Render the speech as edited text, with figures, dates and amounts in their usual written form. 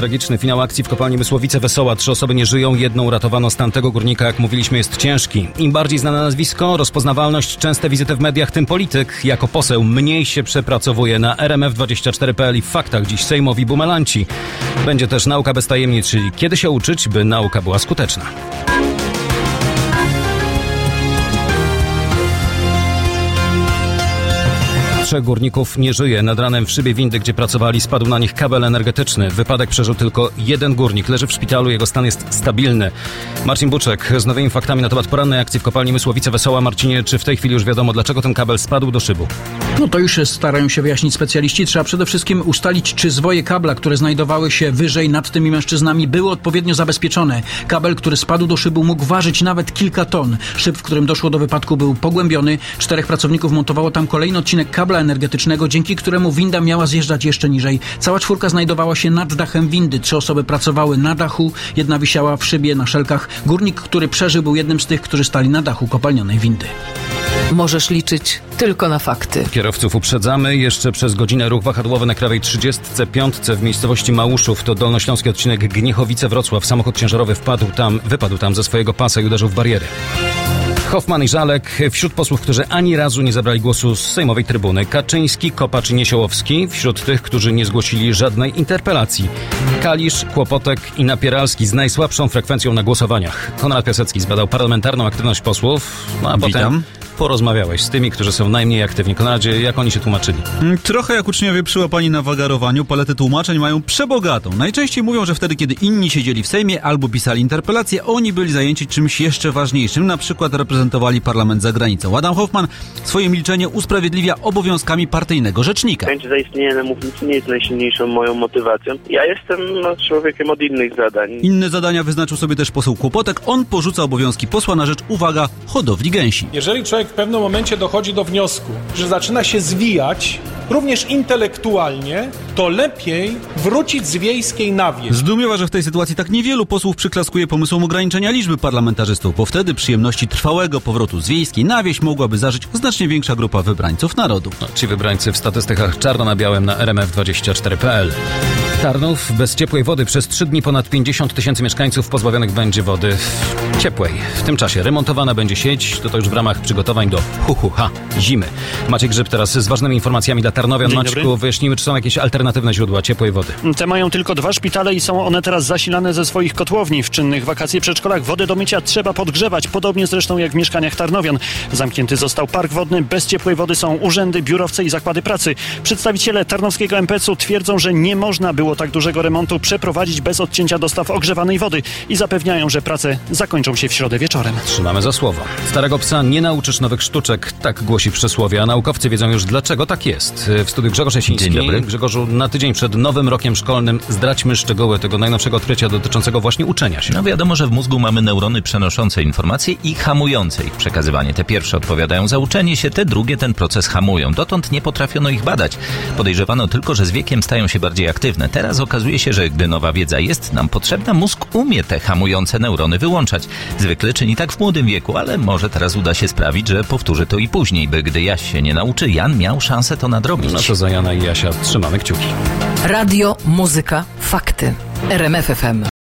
tragiczny finał akcji w kopalni Mysłowice Wesoła. 3 osoby nie żyją, 1 uratowano. Stan tego górnika, jak mówiliśmy, jest ciężki. Im bardziej znane nazwisko, rozpoznawalność, częste wizyty w mediach, tym polityk jako poseł mniej się przepracowuje. Na RMF24.pl i w Faktach dziś sejmowi bumelanci. Będzie też nauka bez tajemnic, czyli kiedy się uczyć, by nauka była skuteczna. Trzech górników nie żyje. Nad ranem w szybie windy, gdzie pracowali, spadł na nich kabel energetyczny. Wypadek przeżył tylko 1 górnik. Leży w szpitalu, jego stan jest stabilny. Marcin Buczek z nowymi faktami na temat porannej akcji w kopalni Mysłowice Wesoła. Marcinie, czy w tej chwili już wiadomo, dlaczego ten kabel spadł do szybu? No to już starają się wyjaśnić specjaliści. Trzeba przede wszystkim ustalić, czy zwoje kabla, które znajdowały się wyżej nad tymi mężczyznami, były odpowiednio zabezpieczone. Kabel, który spadł do szybu, mógł ważyć nawet kilka ton. Szyb, w którym doszło do wypadku, był pogłębiony. 4 pracowników montowało tam kolejny odcinek kabla energetycznego, dzięki któremu winda miała zjeżdżać jeszcze niżej. Cała 4 znajdowała się nad dachem windy. 3 osoby pracowały na dachu, 1 wisiała w szybie na szelkach. Górnik, który przeżył, był jednym z tych, którzy stali na dachu kopalnionej windy. Możesz liczyć tylko na fakty. Kierowców uprzedzamy. Jeszcze przez godzinę ruch wahadłowy na Krawej 35 w miejscowości Małuszów. To dolnośląski odcinek Gniechowice-Wrocław. Samochód ciężarowy wypadł tam ze swojego pasa i uderzył w bariery. Hoffman i Żalek wśród posłów, którzy ani razu nie zabrali głosu z sejmowej trybuny. Kaczyński, Kopacz i Niesiołowski wśród tych, którzy nie zgłosili żadnej interpelacji. Kalisz, Kłopotek i Napieralski z najsłabszą frekwencją na głosowaniach. Konrad Piasecki zbadał parlamentarną aktywność posłów, a potem porozmawiałeś z tymi, którzy są najmniej aktywni. Konradzie, jak oni się tłumaczyli? Trochę jak uczniowie przyłapani na wagarowaniu. Paletę tłumaczeń mają przebogatą. Najczęściej mówią, że wtedy, kiedy inni siedzieli w Sejmie albo pisali interpelacje, oni byli zajęci czymś jeszcze ważniejszym, na przykład reprezentowali parlament za granicą. Adam Hoffman swoje milczenie usprawiedliwia obowiązkami partyjnego rzecznika. Chęć zaistnienia na mównicy nie jest najsilniejszą moją motywacją. Ja jestem człowiekiem od innych zadań. Inne zadania wyznaczył sobie też poseł Kłopotek. On porzuca obowiązki posła na rzecz, uwaga, hodowli gęsi. Jeżeli człowiek w pewnym momencie dochodzi do wniosku, że zaczyna się zwijać, również intelektualnie, to lepiej wrócić z wiejskiej na wieś. Zdumiewa, że w tej sytuacji tak niewielu posłów przyklaskuje pomysłom ograniczenia liczby parlamentarzystów, bo wtedy przyjemności trwałego powrotu z wiejskiej na wieś mogłaby zażyć znacznie większa grupa wybrańców narodu. Ci wybrańcy w statystykach czarno na białym na RMF24.pl. Tarnów bez ciepłej wody. Przez 3 dni ponad 50 000 mieszkańców pozbawionych będzie wody ciepłej. W tym czasie remontowana będzie sieć, to już w ramach przygotowań do zimy. Maciej Grzyb teraz z ważnymi informacjami dla tarnowian. Maćku, wyjaśnijmy, czy są jakieś alternatywne źródła ciepłej wody. Te mają tylko 2 szpitale i są one teraz zasilane ze swoich kotłowni. W czynnych wakacje przedszkolach wodę do mycia trzeba podgrzewać, podobnie zresztą jak w mieszkaniach tarnowian. Zamknięty został park wodny, bez ciepłej wody są urzędy, biurowce i zakłady pracy. Przedstawiciele tarnowskiego MPC-u twierdzą, że nie można było tak dużego remontu przeprowadzić bez odcięcia dostaw ogrzewanej wody i zapewniają, że prace zakończą się w środę wieczorem. Trzymamy za słowo. Starego psa nie nauczysz nowych sztuczek, tak głosi przysłowie, a naukowcy wiedzą już, dlaczego tak jest. W studiu Grzegorz Jasiński. Dzień dobry. Grzegorzu, na tydzień przed nowym rokiem szkolnym zdradźmy szczegóły tego najnowszego odkrycia dotyczącego właśnie uczenia się. No wiadomo, że w mózgu mamy neurony przenoszące informacje i hamujące ich przekazywanie. Te pierwsze odpowiadają za uczenie się, te drugie ten proces hamują. Dotąd nie potrafiono ich badać. Podejrzewano tylko, że z wiekiem stają się bardziej aktywne. Teraz okazuje się, że gdy nowa wiedza jest nam potrzebna, mózg umie te hamujące neurony wyłączać. Zwykle czyni tak w młodym wieku, ale może teraz uda się sprawić, że powtórzy to i później, by gdy Jaś się nie nauczy, Jan miał szansę to nadrobić. No to za Jana i Jasia trzymamy kciuki. Radio, muzyka, fakty. RMF FM.